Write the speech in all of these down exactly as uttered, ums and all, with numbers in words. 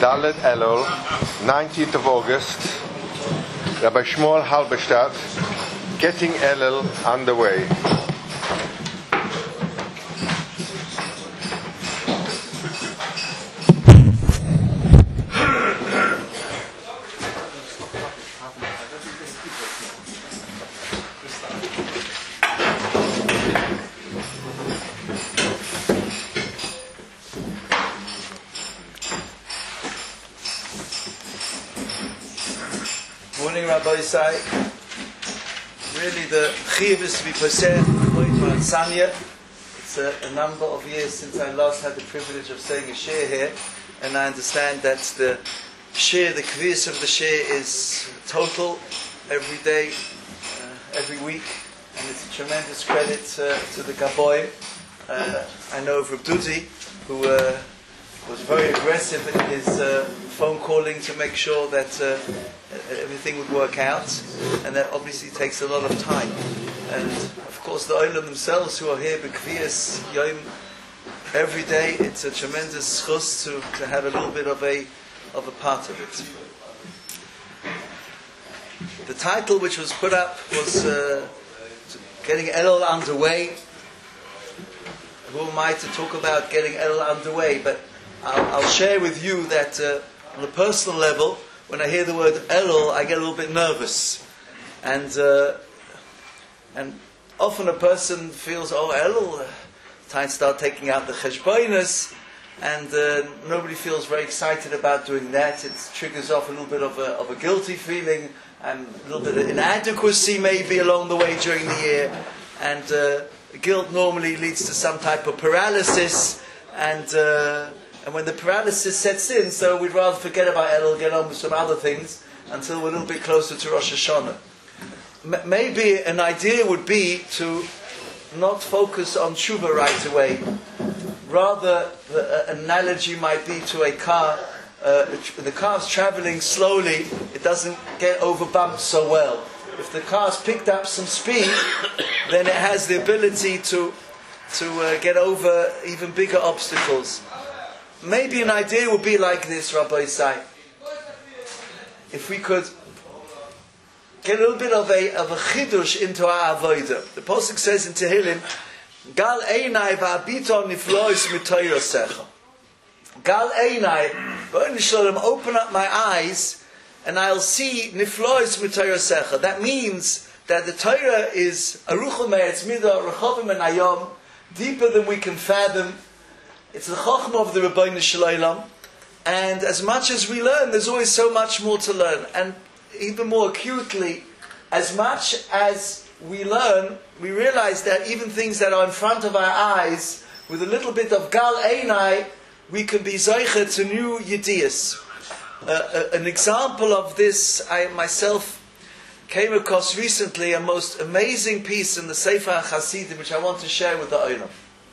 Dalet Elul, nineteenth of August, Rabbi Shmuel Halberstadt, getting Elul underway. Rabbi Isai, really the chiyuv is to be poseh Moed Sanya. It's a, a number of years since I last had the privilege of saying a shir here, and I understand that the shir, the kvius of the shir is total every day, uh, every week, and it's a tremendous credit uh, to the Gaboy. Uh, I know of Reb Dudi, who uh, was very aggressive in his uh, phone calling to make sure that uh, everything would work out, and that obviously takes a lot of time. And of course the Olam themselves who are here b'kviyas yom every day, it's a tremendous schus to, to have a little bit of a of a part of it. The title which was put up was uh, getting Elul underway. Who am I to talk about getting Elul underway? But I'll, I'll share with you that uh, on a personal level, when I hear the word Elul, I get a little bit nervous, and uh, and often a person feels, oh, Elul, uh, time to start taking out the cheshbonos, and uh, nobody feels very excited about doing that. It triggers off a little bit of a, of a guilty feeling, and a little bit of inadequacy maybe along the way during the year, and uh, guilt normally leads to some type of paralysis, and uh, And when the paralysis sets in, so we'd rather forget about Elul, get on with some other things until we're a little bit closer to Rosh Hashanah. M- maybe an idea would be to not focus on tshuva right away. Rather, the uh, analogy might be to a car. Uh, the car's traveling slowly, it doesn't get over bumps so well. If the car's picked up some speed, then it has the ability to, to uh, get over even bigger obstacles. Maybe an idea would be like this, Rabbi Isai. If we could get a little bit of a of a chidush into our avodah. The pasuk says in Tehillim, "Gal einai va'abiton niflois mitoyrosecha." Gal einai, B'nai Shalom, open up my eyes, and I'll see niflois mitoyrosecha. That means that the Torah is aruchel me'etz midah rechovim and ayom, deeper than we can fathom. It's the Chochmah of the Rebbeinu Shalom, and as much as we learn, there's always so much more to learn. And even more acutely, as much as we learn, we realize that even things that are in front of our eyes, with a little bit of Gal Einai, we can be Zeicher to new Yediyas. Uh, uh, an example of this, I myself came across recently, a most amazing piece in the Sefer HaChasidim, which I want to share with the Olam.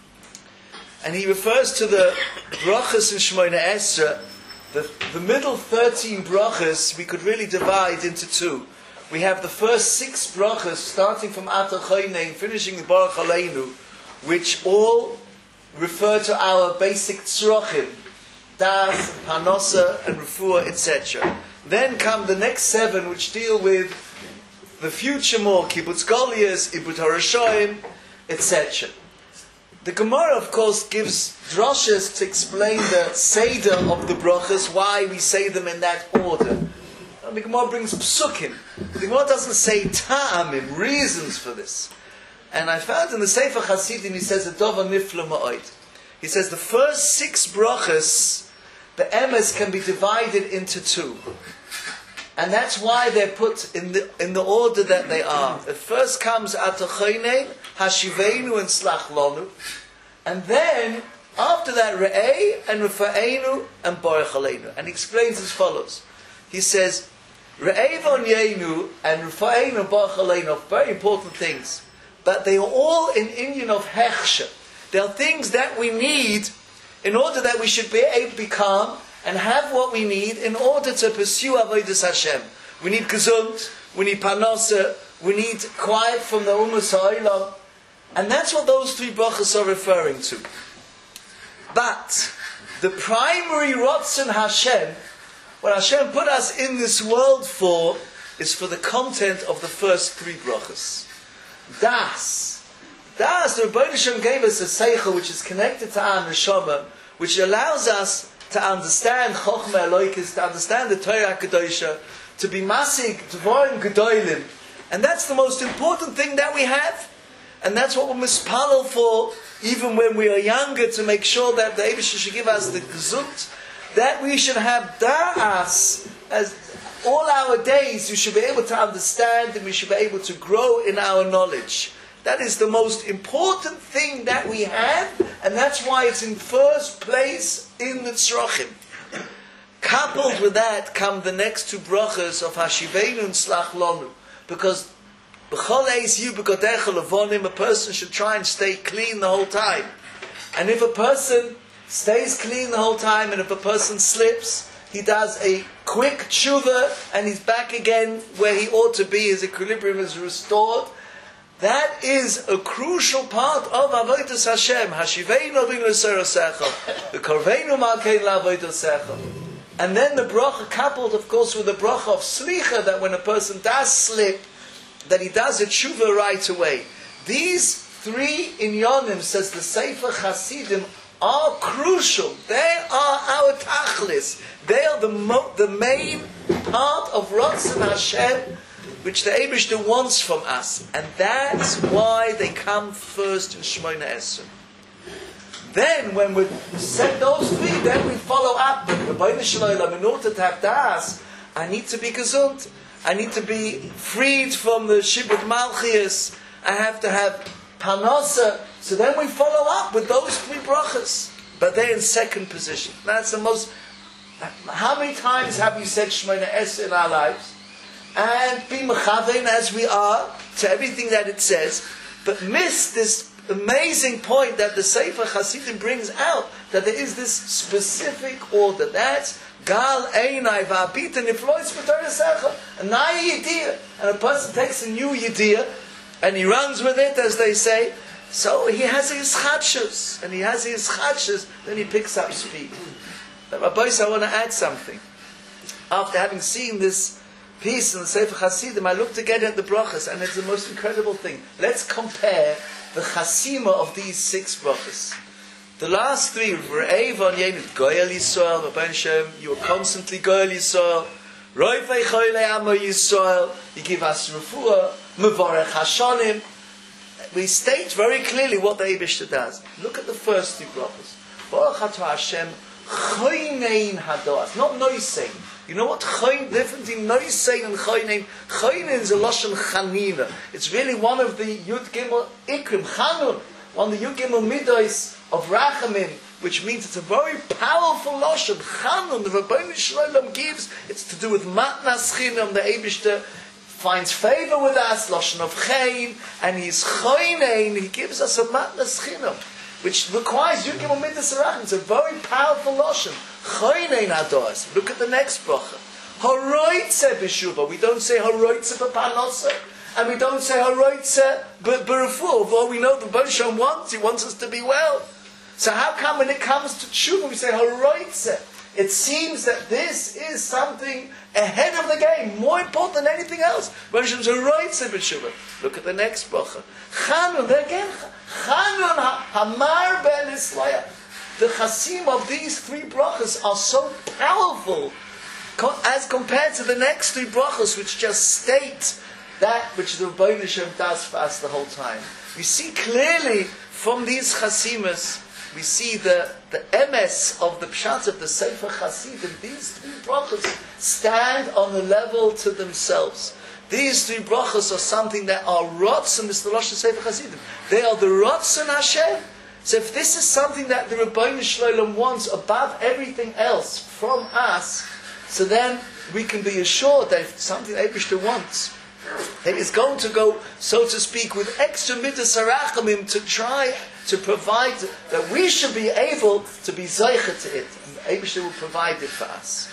And he refers to the brachas in Shemona Esra. The, the middle thirteen brachas we could really divide into two. We have the first six brachas, starting from Atah Choynein, finishing the Baruch Aleinu, which all refer to our basic tzrochim, das, panosa, and refuah, et cetera. Then come the next seven, which deal with the future more, kibbutz golias, ibut harashoim, et cetera. The Gemara, of course, gives droshes to explain the seder of the brachas, why we say them in that order. And the Gemara brings psukim. The Gemara doesn't say ta'amim, reasons for this. And I found in the Sefer Hasidim, he says a dova nifla ma'od. He says the first six brachas, the emes can be divided into two. And that's why they're put in the in the order that they are. It first comes Atah Choynein, Hashiveinu, and Slach Lonu. And then, after that, Re'ei, and Rufa'enu, and Baruch Aleinu. And he explains as follows. He says, Re'ei v'onyenu, and Rufa'enu, and Baruch Aleinu, are very important things. But they are all in Indian of Hechsher. They are things that we need in order that we should be able to be calm and have what we need in order to pursue Avodas Hashem. We need gesund, we need parnasa, we need quiet from the Umas Ha'olam, and that's what those three brachas are referring to. But The primary Ratzon Hashem, what Hashem put us in this world for, is for the content of the first three brachas. Das. Das, the Rebbeinu Shem gave us a seichel which is connected to our neshama, which allows us to understand Chochmah Eloikis, to understand the Torah HaKadosha, to be masig, Dvorim Gedolim. And that's the most important thing that we have. And that's what we're mispalel for, even when we are younger, to make sure that the Eibusher should give us the gesund, that we should have da'as, as all our days we should be able to understand and we should be able to grow in our knowledge. That is the most important thing that we have, and that's why it's in first place in the Tzrochim. Coupled with that come the next two brachas of Hashiveinu and Slach Lonu, because b'chol eis yu b'kodecha levonim, a person should try and stay clean the whole time. And if a person stays clean the whole time, and if a person slips, he does a quick tshuva, and he's back again where he ought to be, his equilibrium is restored. That is a crucial part of Avodas Hashem. Hashiveinu b'nu l'serosecha, v'korveinu malkein la'avodasecha. And then the bracha coupled, of course, with the bracha of slicha, that when a person does slip, that he does a tshuva right away. These three inyonim, says the Sefer Hasidim, are crucial. They are our tachlis. They are the mo- the main part of Ratzon Hashem, which the Eibishter wants from us. And that's why they come first in Shemona Esrei. Then, when we set those three, then we follow up. But in order to have das, I need to be gesund. I need to be freed from the Shibud Malchias. I have to have Panosa. So then we follow up with those three brachas. But they're in second position. That's the most... How many times have we said Shemona Esrei in our lives? And be mechavein as we are to everything that it says, but miss this amazing point that the Sefer Hasidim brings out, that there is this specific order. That's Gal Einai Va'abita Niflois B'Torah Secha, a naya yediyah. And a person takes a new yediyah, and he runs with it, as they say. So he has his chadshus, and he has his chadshus, then he picks up speed. But Rabbi, I want to add something. After having seen this piece in the Sefer Hasidim, I looked again at the brachas, and it's the most incredible thing. Let's compare the chasima of these six brachas. The last three, Re'ei v'Onyenit, Goyal Yisrael, Rabbi Shem, you are constantly Goyal Yisrael, Roifei Choylei Amo Yisrael, you give us refuah, Mevorech Hashonim. We state very clearly what the Eibishter does. Look at the first two brachas. Baruch Atah Hashem, Choynein Hadoas, not Noisein. You know what choyn, difference in noisein and choynein? Choynein is a lashon chanina. It's really one of the Yud Gimel Ikrim, Chanun, one of the Yud Gimel Midos of Rachamim, which means it's a very powerful lashon. Chanun, the Rebbeinu Shalom gives, it's to do with matnas chinam. The Eibishter finds favor with us, lashon of chayin, and he's choynein, he gives us a matnas chinam, which requires Yud Gimel Midos Rachamim. It's a very powerful lashon. Look at the next bracha. Horoitze b'shuva. We don't say horoitze b'panosa, and we don't say horoitze b'refuah. Although we know the Bosham wants, he wants us to be well. So how come when it comes to tshuva we say horoitze? It seems that this is something ahead of the game, more important than anything else. Bosham horoitze b'shuva. Look at the next bracha. Chanun again. Chanun hamar be'lisloya. The chasim of these three brachas are so powerful as compared to the next three brachas, which just state that which the Rebbeinu Shem does for us the whole time. We see clearly from these chasimas, we see the, the M S of the pshat of the Sefer Hasidim. These three brachas stand on a level to themselves. These three brachas are something that are Ratzon, Mister Lashon Sefer Hasidim. They are the Ratzon Hashem. So if this is something that the Rebbeinu Shalom wants above everything else from us, so then we can be assured that if something Eibishter wants, that is going to go, so to speak, with extra midas harachamim to try to provide, that we should be able to be zeicha to it. And Eibishter will provide it for us.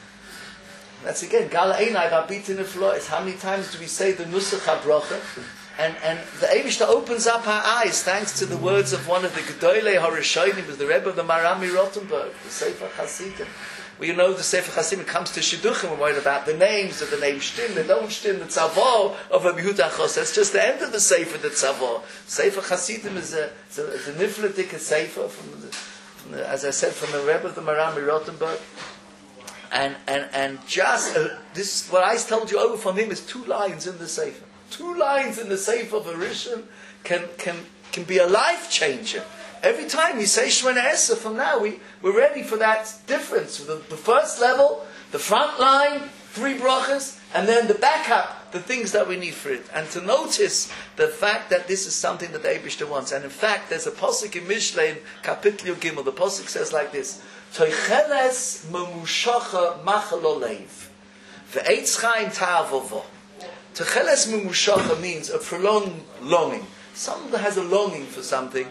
That's again, Gal Einai V'Abitin Niflois. How many times do we say the Nusach HaBracha? And, and the Eibishter opens up our eyes thanks to the words of one of the Gedolei Harishonim, was the Rebbe of the Marami Rothenburg, the Sefer Hasidim. We know the Sefer Hasidim comes to Shidduchim, we're worried about the names, of the name Shtim, the don't Shtim, the Tzavor of Rabbi Yehuda Achos. That's just the end of the Sefer, the Tzavor. Sefer Hasidim is a, is a, is a Nifladik Sefer, from the, from the, as I said, from the Rebbe of the Marami Rothenburg. And, and, and just, uh, this, what I told you over from him is two lines in the Sefer. Two lines in the Sefer of a Rishon can, can, can be a life changer. Every time we say Shemona Esrei from now, we, we're ready for that difference. The, the first level, the front line, three brachas, and then the backup, the things that we need for it. And to notice the fact that this is something that the Eibishter wants. And in fact, there's a pasuk in Mishlei, in Kapitel Gimel, the pasuk says like this, Toicheles memushacha machal oleiv, ve'etz chaim ta'avovo. Toicheles memushacha means a prolonged longing. Someone has a longing for something,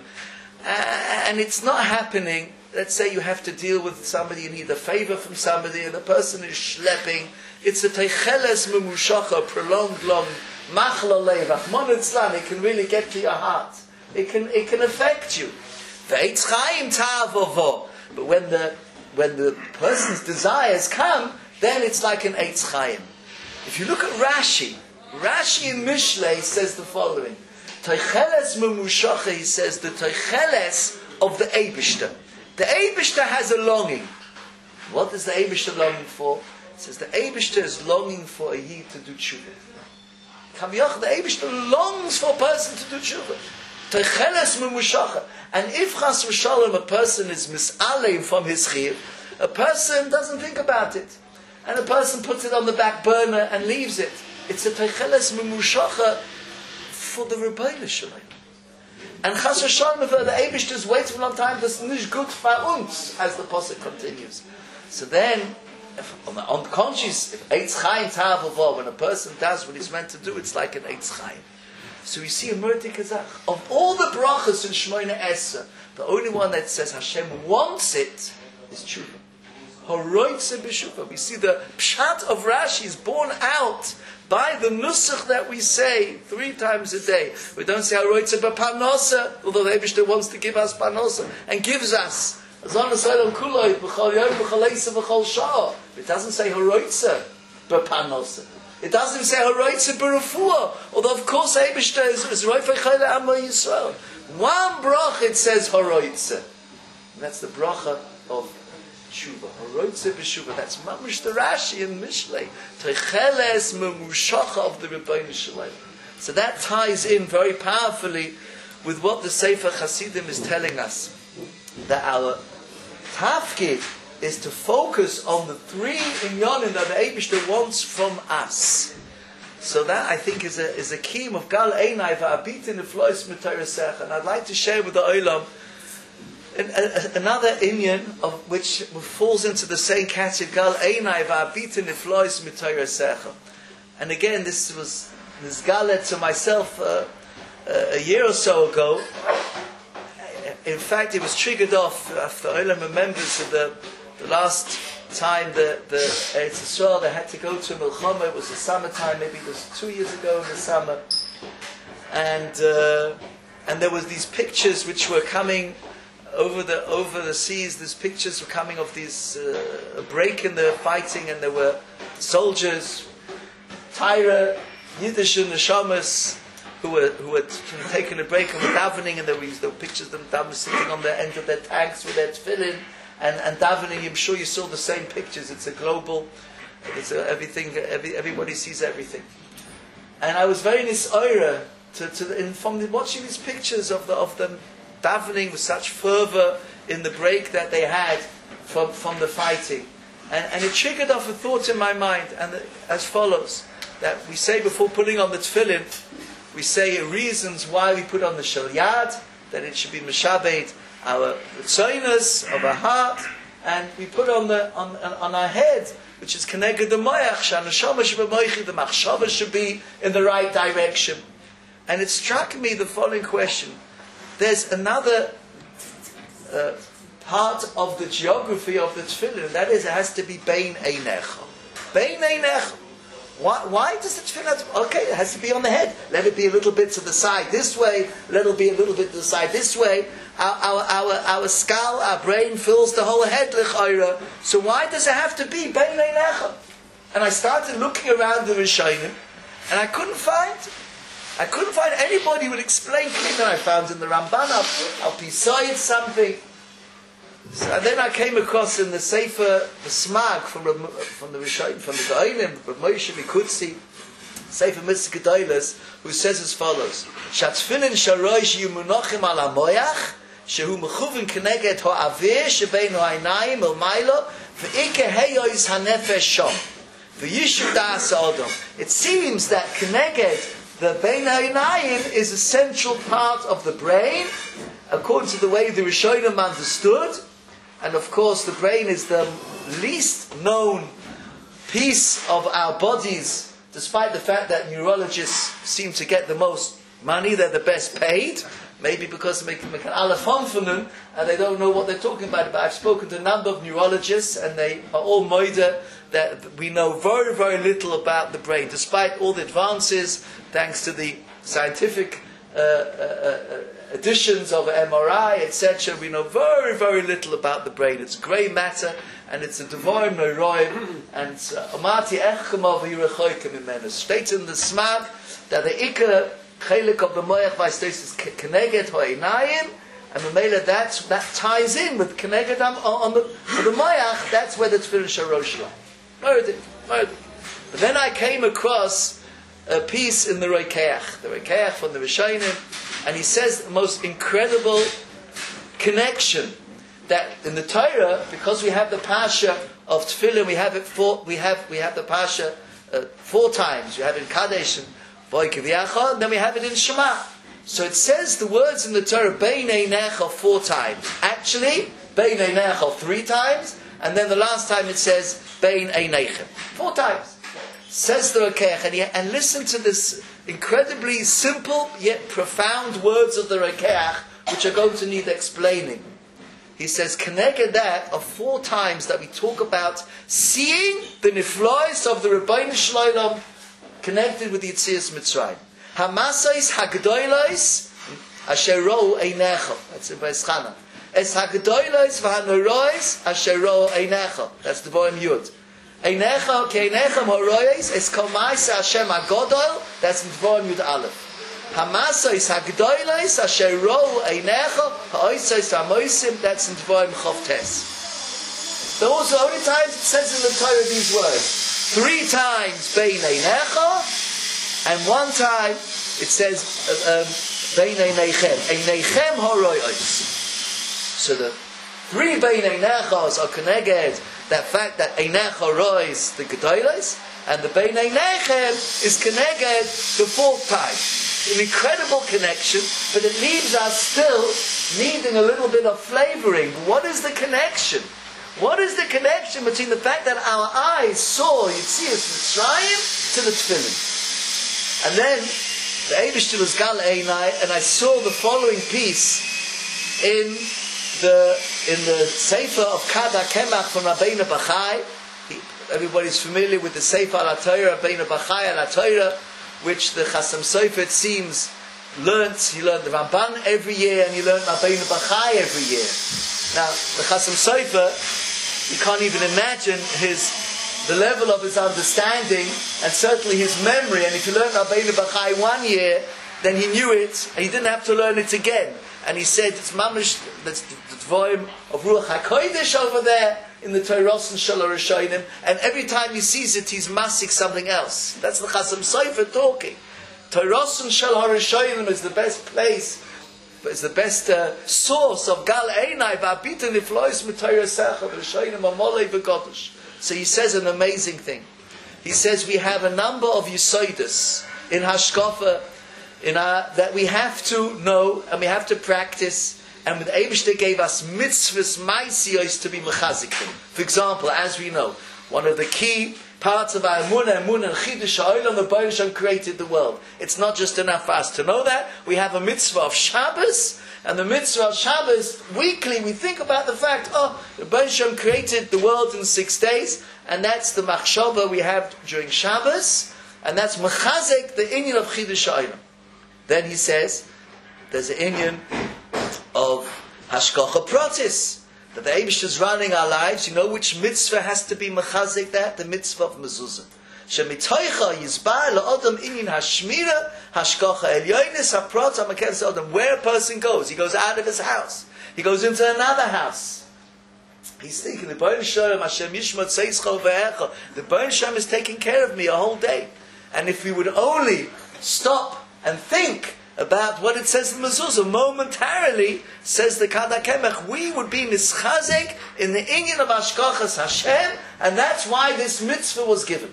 and it's not happening. Let's say you have to deal with somebody, you need a favor from somebody, and the person is schlepping. It's a teicheles memushacha, prolonged longing. Machal oleiv, achmon etzlan, it can really get to your heart. It can, it can affect you. Ve'etz chaim ta'avovo. But when the when the person's desires come, then it's like an eitz chaim. If you look at Rashi, Rashi in Mishlei says the following: Toicheles memushacha, he says the toicheles of the Eibishter. The Eibishter has a longing. What is the Eibishter longing for? It says the Eibishter is longing for a yid to do tshuva. Kaviyach, the Eibishter longs for a person to do tshuva. Toicheles memushacha. And if chas v'shalom a person is mis'aleim from his chiyuv, a person doesn't think about it, and a person puts it on the back burner and leaves it. It's a toicheles memushacha for the Rebbeinu Shalom. And chas v'shalom, if the Eibishter is waiting for a long time, that's nicht gut for uns, as the pasuk continues. So then, if on the unconscious, if eitz chaim ta'avovo, when a person does what he's meant to do, it's like an eitz chaim. So we see a murder kazach. Of all the brachas in Shemona Esrei, the only one that says Hashem wants it is tshuva. Horoitze b'shuva. We see the pshat of Rashi is born out by the nusach that we say three times a day. We don't say Horoitze b'panosa, although the Eibishter wants to give us panosa and gives us. It doesn't say Horoitze b'panosa. It doesn't say Horoitze b'refuah, although of course Eibishter is Roifei Chayla Amo Yisrael. One bracha it says Horoitze, and that's the bracha of tshuva. Horoitze b'shuva. That's mamish the Rashi in Mishlei. Toicheles memushacha of the Rebbeinu Shalom. So that ties in very powerfully with what the Sefer Hasidim is telling us, that our tafkid is to focus on the three inyanim that the Eibishter wants from us. So that I think is a is a key of Gal Einai va'abitin neflois m'torasech. And I'd like to share with the Olam another inyan of which falls into the same category, Gal Einai va'abitin neflois m'torasech. And again, this was nizgalet to myself uh, uh, a year or so ago. In fact, it was triggered off after Olam remembers the The last time the the Eretz Yisrael they had to go to Milchama, it was the summertime, maybe it was two years ago in the summer, and uh, and there was these pictures which were coming over the over the seas. These pictures were coming of these uh, a break in the fighting, and there were soldiers, Tyra, Yiddish and Neshamas, who were who had taken a break and were davening, and there were, there were pictures of them sitting on the end of their tanks with their tefillin. And, and davening, I'm sure you saw the same pictures. It's a global, it's a, everything, every, everybody sees everything. And I was very nisoira to, to in, from the, watching these pictures of the, of them davening with such fervor in the break that they had from, from the fighting. And, and it triggered off a thought in my mind, and the, as follows, that we say before putting on the tefillin, we say reasons why we put on the shalyad, that it should be meshabed our tzoynus of our heart, and we put on the on on our head, which is keneged the moyach, shanashama sheb'moichi, the machshava should be in the right direction. And it struck me the following question: there's another uh, part of the geography of the tefillin, and that is it has to be bein einecha. Bein einecha. Why, why does the tefillin have to, okay, it has to be on the head. Let it be a little bit to the side this way, let it be a little bit to the side this way. Our, our, our, our skull, our brain fills the whole head, l'chayra. So why does it have to be bein einecha? And I started looking around the Rishonim, and I couldn't find, I couldn't find anybody who would explain clearly. I found in the Ramban, I'll beside something. So, and then I came across in the Sefer, the Smag from the, from the Rishonim, from the Gaonim, from Moshe Mikutzi, Sefer Mitzvah Gedolos, who says as follows: Shatfilin sharosh yumunachim al hamoyach, shehu mechuvin keneged ha'avir shebein ha'inayim el mailo, ve'ike heyois hanefesh shom, ve'yishu das adam. It seems that keneged, the bein ha'inayim, is a central part of the brain, according to the way the Rishonim understood. And of course, the brain is the least known piece of our bodies, despite the fact that neurologists seem to get the most money, they're the best paid, maybe because they make an alafon and they don't know what they're talking about. But I've spoken to a number of neurologists, and they are all moida that we know very, very little about the brain, despite all the advances, thanks to the scientific uh, uh, uh, additions of M R I, et cetera. We know very, very little about the brain. It's grey matter, and it's a devoim neuroim, and amati echkama v'yirechoikim imenu. States in the Smag that the ikar chelik of the moyach v'aistos is keneged ha'inayim, and the mela that that ties in with keneged on, on the on the moyach. That's where the tefillin sharosh lie. Heard it, heard it. But then I came across a piece in the Rokeach, the Rokeach from the Rishonim, and he says the most incredible connection that in the Torah, because we have the Pasha of Tefillin, we have it four, we have we have the Pasha uh, four times. We have it in Kadesh and Voy Kivyacha, and then we have it in Shema. So it says the words in the Torah Bein Einecha four times. Actually, Bein Einecha three times, and then the last time it says Bein Einechem four times. Says the Rokeach, and, and listen to this incredibly simple yet profound words of the Rokeach, which are going to need explaining. He says, connected that of four times that we talk about seeing the niflois of the Rebbeinu Shloim connected with the Yetzias Mitzrayim. Hamasais hagdoilos asher rou einecha. That's in Vayschana. Es hagdoilos v'hanorois asher rou einecha. That's the Voim Yud. Einecha keinechem horois es kol ma'aseh Hashem hagodol. That's in Dvorim Yud Aleph. Hamasos hagdolos asher rou einecha ha'osos hamosim. That's in Dvorim Chof Tes. Those are the only times it says in the Torah these words. Three times bein einecha, and one time it says bein einechem. Einechem horois. So the three bein einechas are connected. That fact that Einecha rois the Gedolos, and the Bein Einechem is connected the fourth time. An incredible connection, but it leaves us still needing a little bit of flavoring. What is the connection? What is the connection between the fact that our eyes saw Yetzias Mitzrayim to the Tefillin? And then the Eibishter was Gal Einai, and I saw the following piece in The, in the Sefer of Kada Kemach from Rabbeinu Bachai. Everybody's familiar with the Sefer al HaTorah, Rabbeinu Bachai al HaTorah, which the Chasam Sofer, it seems, learnt. He learned the Ramban every year, and he learned Rabbeinu Bachai every year. Now, the Chasam Sofer, you can't even imagine his the level of his understanding, and certainly his memory. And if you learned Rabbeinu Bachai one year, then he knew it, and he didn't have to learn it again. And he said, it's mamish, that's the Dvoim of Ruach HaKodesh over there in the Teiros and Shal HaRishonim, and every time he sees it, he's masik something else. That's the Chasam Sofer talking. Teiros and Shal HaRishonim is the best place, it's the best uh, source of Gal Einai, V'abita Niflois M'Teirosecha, V'Rishonim Amolei V'Godosh. So he says an amazing thing. He says we have a number of Yesodus in Hashkafa, in our, that we have to know and we have to practice, and the Eibishter gave us mitzvahs ma'asiyos to be mechazikim. For example, as we know, one of the key parts of our emunah, emunah and chidush ha'olam, the Baruch Shem created the world. It's not just enough for us to know that. We have a mitzvah of Shabbos, and the mitzvah of Shabbos, weekly we think about the fact, oh, the Baruch Shem created the world in six days, and that's the machshava we have during Shabbos. And that's mechazek, the inyan of chidush ha'olam. Then he says, there's an inyan of hashgacha pratis, that the Eibush is running our lives. You know which mitzvah has to be mechazek that? The mitzvah of mezuzah. Shemitoicha yizbar la'odam inyan hashmira hashgacha elyonis haprat hamakeves odam. Where a person goes, he goes out of his house, he goes into another house. He's thinking, the Baruch Shalom Hashem Yishmat Seischa Ve'echa. The Baruch Shalom is taking care of me a whole day. And if we would only stop and think about what it says in Mezuzah momentarily, says the Kad HaKemach, we would be nischazek in the inyan of Hashgachas Hashem, and that's why this mitzvah was given.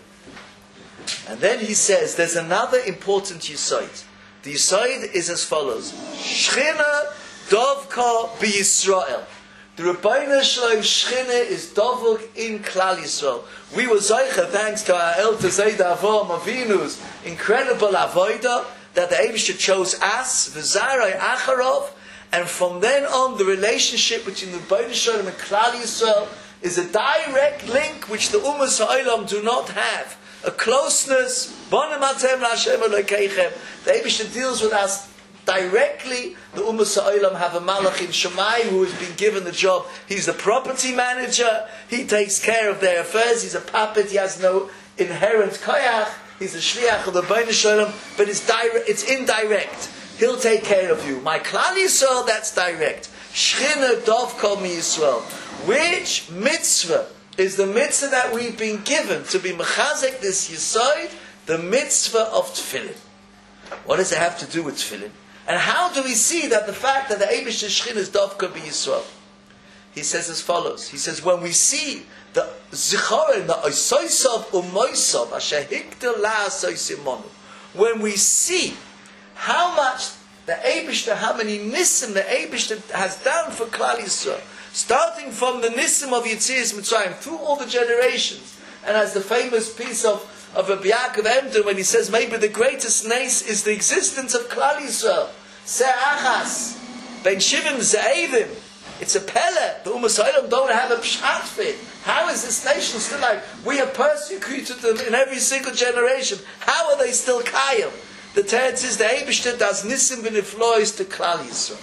And then he says, there's another important yisoid. The yisoid is as follows: Shchina Dovka B'Yisrael. The Rebbeinu Shalom Shchina is Dovuk in Klal Yisrael. We were Zoicha, thanks to our Elter Zayda Avom Avinu's incredible avodah, that the Eibush chose us, V'zarai Acharov, and from then on the relationship between the Rebbeinu Shalom and Klal Yisrael is a direct link which the Ummas Ha'olam do not have. A closeness, Bonim Atem L'Hashem Elokeichem. The Eibush deals with us directly. The Ummas Ha'olam have a Malach in Shammai who has been given the job. He's the property manager. He takes care of their affairs. He's a puppet. He has no inherent koyach. He's a shliach of the Bnei Shalom, but it's direct. It's indirect. He'll take care of you. My Klal Yisrael, that's direct. Shchina Dovka MiYisrael. Which mitzvah is the mitzvah that we've been given to be mechazek this yisoid? The mitzvah of tefillin. What does it have to do with tefillin? And how do we see that the fact that the Eibush Shechina is Dovka B'Yisrael? He says as follows. He says, when we see the Zichorin, the Oisoisav Umoisav, Asher Hiktel La Oisimonu, when we see how much the Eibush, how many Nisim the Eibush has done for Klal Yisrael, starting from the Nisim of Yetzias Mitzrayim through all the generations, and as the famous piece of of Rabbi Yaakov Emden, when he says maybe the greatest nace is the existence of Klal Yisrael. Se'achas, Ben Shivim Ze'evim. It's a pele. The Ummas Ha'olam don't have a pshat fit. How is this nation still like? We have persecuted them in every single generation. How are they still kayim? The teretz is the Eibishter does nisim v'niflois to Klal Yisrael.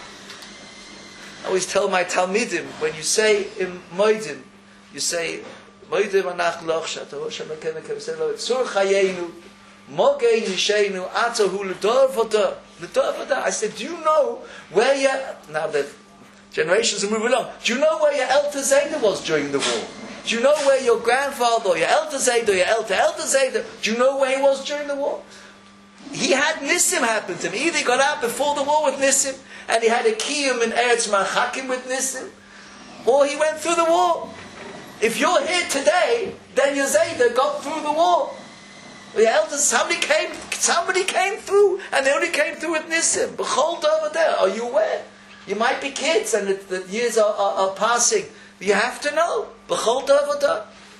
I always tell my Talmidim, when you say in Moedim, you say, Moedim anach loch shatav Hashem Elokeinu k'v'sei lo etzur chayenu mogei nishenu atahu l'dor v'dor l'dor v'dor. I said, do you know where your, now the generations are moving along, do you know where your Elter Zayda was during the war? Do you know where your grandfather or your Elter Zayda or your Elter Elter Zayda, do you know where he was during the war? He had Nisim happen to him. Either he got out before the war with Nisim and he had a Kiyum in Eretz Marchakim with Nisim, or he went through the war. If you're here today, then your Zayda got through the war. The elders, somebody came, somebody came through, and they only came through with Nisim. Behold over there. Are you aware? You might be kids, and the, the years are, are, are passing. You have to know. Behold over there.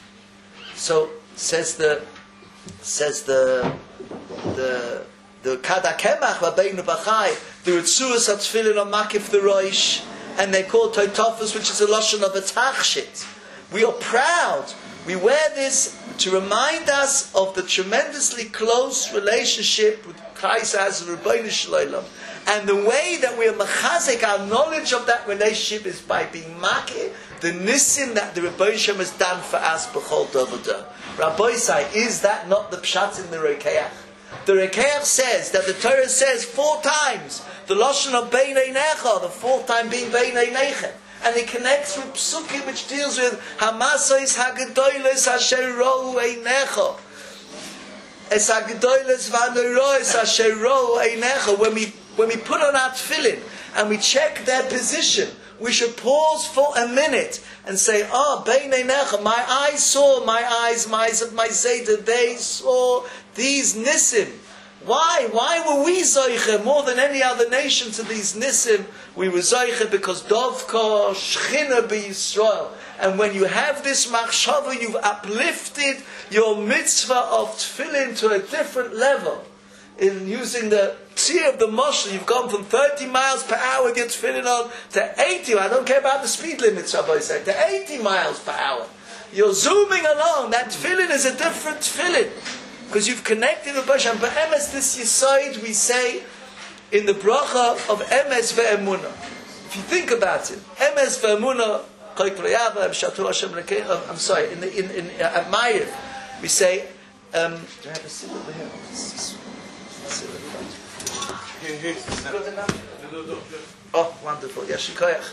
So says the says the the the Kadakemach Rabbeinu Bachai, the Ritzuas Atfilin on Makif the Roish, and they call Toitofus, which is a loshon of a tachshit. We are proud. We wear this to remind us of the tremendously close relationship with Christ as Rebbeinu Shalom, and the way that we are mechazik our knowledge of that relationship is by being makir the nisim that the Rebbeinu Shalom has done for us. B'chol Davodah. Rabbi say, is that not the pshat in the Rekeach? The Rekeach says that the Torah says four times the lashon of Beinei Necha, the fourth time being Beinei Nechem. And it connects with Psukim, which deals with Hamasais Hagadoiles Asher Rohu Einecha. Es Hagadoiles Vanoirois Asher Rohu Einecha. When we when we put on our tefillin and we check their position, we should pause for a minute and say, "Ah, Beinei Necha, my eyes saw, my eyes, my eyes of my Zayda, they saw these nisim." Why? Why were we Zoiche more than any other nation to these Nisim? We were Zoiche because Dovka Shchina B'Yisrael. And when you have this machshava, you've uplifted your mitzvah of tefillin to a different level. In using the tzir of the Moshe, you've gone from thirty miles per hour with your tefillin on to eighty. I don't care about the speed limits, Rabbi said, to eighty miles per hour. You're zooming along. That tefillin is a different tefillin. Because you've connected with Hashem. But emes, this Yesod, we say in the bracha of emes ve'emunah. If you think about it, emes ve'emunah, I'm sorry, in the, in, in, uh, at Ma'ariv, we say, um, do I have a sit over here? Sit over here. Oh, wonderful. Yashikoyach.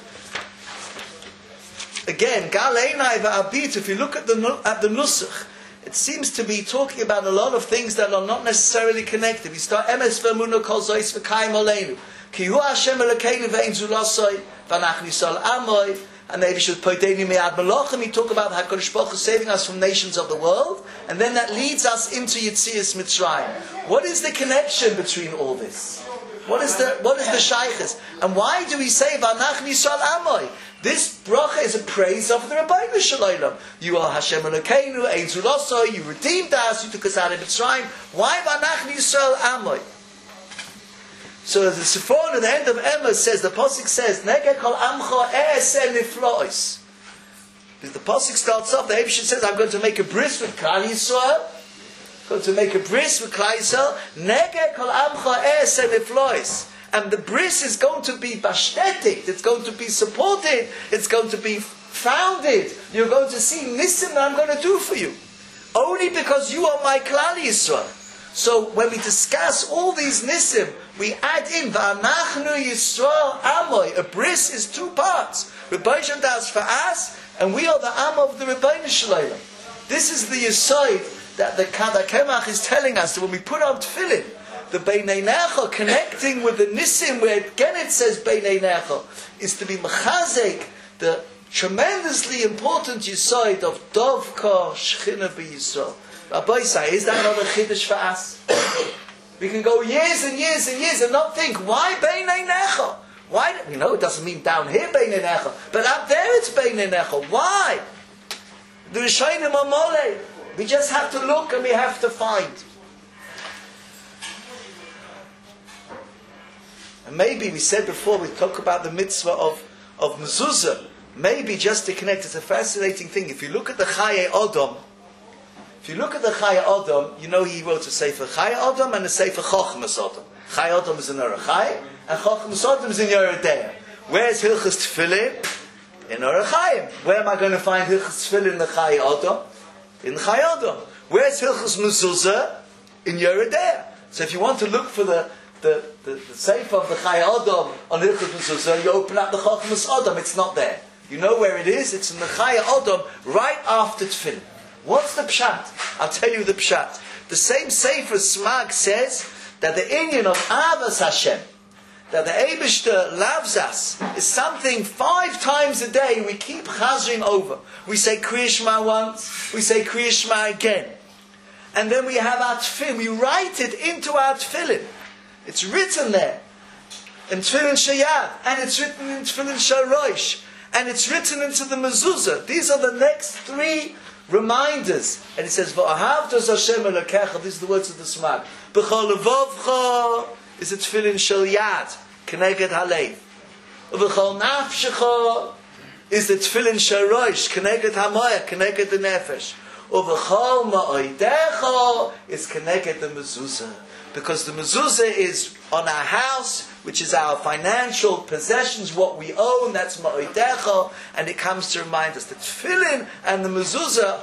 Again, Gal Einai v'Abit, if you look at the, at the Nusach, it seems to be talking about a lot of things that are not necessarily connected. We start emes ve'emunah kol zois v'kayim aleinu. Ki hu Hashem elokeinu ve'ein zulasoi v'anach nisal amoy. And maybe should poiteni me'ad malachim. We talk about HaKadosh Baruch Hu saving us from nations of the world, and then that leads us into Yetzias Mitzrayim. What is the connection between all this? What is the what is the shaykhis? And why do we say Vanach Nisal Amoy? This bracha is a praise of the Rebbeinu Shalom. You are Hashem Elokeinu, Ein Zulasoi, you redeemed us, you took us out of Mitzrayim. Why Vanach Nisal Amoy? So the Sephon at the end of Amos says, the Pasuk says, Nege kol amcha e'eseh niflois. The Pasuk starts off, the Eibshter says, I'm going to make a bris with Klal Yisrael. I'm going to make a bris with Klal Yisrael. Nege kol amcha e'eseh niflois. And the bris is going to be bashtetic. It's going to be supported. It's going to be founded. You're going to see nisim that I'm going to do for you. Only because you are my Klal Yisrael. So when we discuss all these nisim, we add in V'anachnu Yisrael Amoy. A bris is two parts. Rebbeinu Shalom does for us, and we are the Am of the Rebbeinu Shalom. This is the Yesod that the Kadakemach is telling us that when we put on Tefillin, the Beinei Necha connecting with the nisim, where again it says Beinei Necha, is to be mechazek the tremendously important Yesod of Dovka Shechina B'Yisrael. Rabbi say, is that another chiddush for us? We can go years and years and years and not think, why Beinei Necha? Why? You know, it doesn't mean down here Beinei Necha, but up there it's Beinei Necha. Why? The Rishonim are mole. We just have to look and we have to find. And maybe we said before, we talk about the mitzvah of, of mezuzah. Maybe just to connect, it's a fascinating thing. If you look at the Chaye Odom, If you look at the Chaya Adam, you know he wrote a Sefer Chaya Adam and a Sefer Chochmas Adam. Chaya Adam is in Orachai, and Chochmas Adam is in Yeridea. Where's Hilchas Tefillin? In Orachayim. Where am I going to find Hilchas Tefillin in the Chaya Adam? In Chaya Adam. Where's Hilchas Mezuzah? In Yeridea. So if you want to look for the the, the, the Sefer of the Chaya Adam on Hilchas Mezuzah, you open up the Chochmas Adam. It's not there. You know where it is? It's in the Chaya Adam right after Tefillin. What's the pshat? I'll tell you the pshat. The same Sefer Smag says that the inyan of Avas Hashem, that the Eibishter loves us, is something five times a day we keep chazring over. We say Kriya Shema once, we say Kriya Shema again. And then we have our tefillin, we write it into our tefillin. It's written there. In Tefillin Sheyad, and it's written in Tefillin Shorosh, and it's written into the mezuzah. These are the next three reminders. And it says, V'ahavtos Hashem Elokecha, these are the words of the Smag. B'chol levavcha is a tefillin shel yad, keneged halev. V'chol nafshecha is the tefillin shel rosh, keneged hamoya, keneged the nefesh. V'chol ma'oidecha is keneged the mezuzah. Because the mezuzah is on our house, which is our financial possessions, what we own, that's ma'oidecha, and it comes to remind us that tefillin and the mezuzah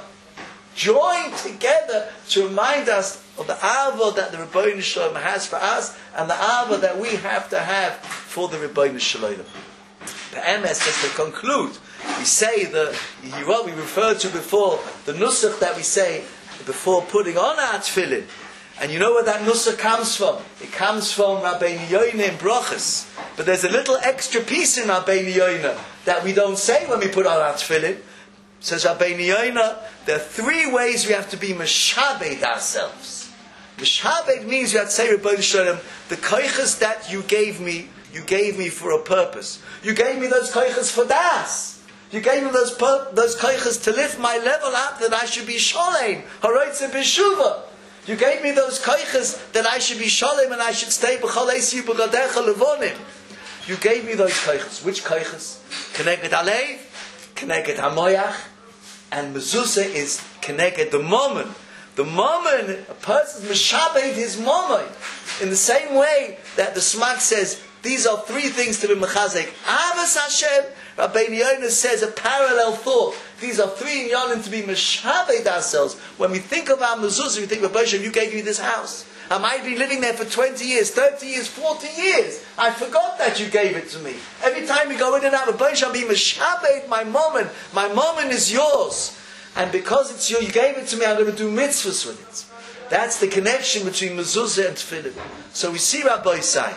join together to remind us of the ava that the Rebbeinu Shalom has for us, and the ava that we have to have for the Rebbeinu Shalom. Be'emes, just to conclude, we say the what we referred to before, the nusach that we say before putting on our tefillin. And you know where that nusach comes from? It comes from Rabbeinu Yoina in Brachas. But there's a little extra piece in Rabbeinu Yoina that we don't say when we put on our tefillin. Says Rabbeinu Yoina, there are three ways we have to be meshabed ourselves. Meshabed means you have to say, Rebbeinu Shalom, the koiches that you gave me, you gave me for a purpose. You gave me those koiches for das. You gave me those pur- those koiches to lift my level up that I should be sholem, haroitze b'shuva. You gave me those koiches that I should be sholem and I should stay b'chol eisi b'gadecha levonim. You gave me those koiches. Which koiches? Keneged alev, keneged hamoyach, and mezuzah is keneged the moment. The moment a person's meshabed his moment, in the same way that the Smak says, these are three things to be mechazek. Avas Hashem, Rabbeinu Yonah says a parallel thought. These are three inyanim to be meshabed ourselves. When we think of our mezuzah, we think, Rabbi Hashem, you gave me this house. I might be living there for twenty years, thirty years, forty years. I forgot that you gave it to me. Every time we go in and out, Rabbi Hashem, be meshabed my moment. My moment is yours. And because it's yours, you gave it to me, I'm going to do mitzvahs with it. That's the connection between mezuzah and tefillin. So we see Rabbi Isai.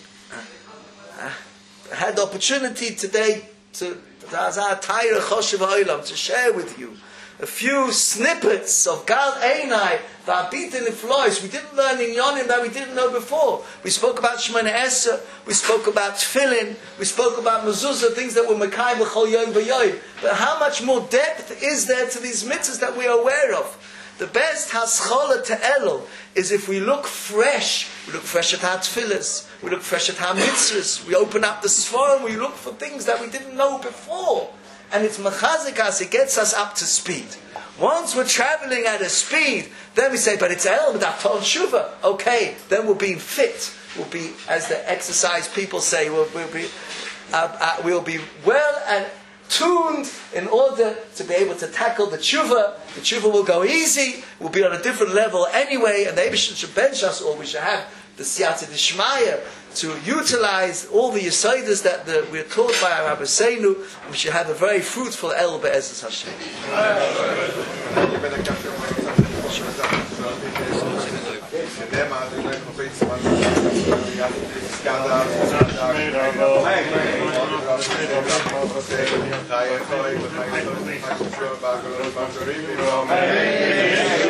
I had the opportunity today to, to share with you a few snippets of Gal Einai, V'abiten Iflois. We didn't learn in Yonim that we didn't know before. We spoke about Shemona Esrei, we spoke about Tefillin, we spoke about Mezuzah, things that were Mekai B'chol Yom V'Yom. But how much more depth is there to these mitzvahs that we are aware of? The best haschola to Elul is if we look fresh. We look fresh at our tefillahs. We look fresh at our mitzvahs. We open up the Sforim. We look for things that we didn't know before. And it's mechazik us. It gets us up to speed. Once we're traveling at a speed, then we say, but it's Elul, but I've told Shuvah. Okay, then we'll be fit. We'll be, as the exercise people say, we'll, we'll be, uh, uh, we'll be well and tuned in order to be able to tackle the tshuva. The tshuva will go easy. We'll be on a different level anyway, and maybe should bench us, or we should have the siyata d'shmaya to utilize all the yesodis that the, we're taught by our Rabbeinu, and we should have a very fruitful El Be'ezus Hashem. Amen.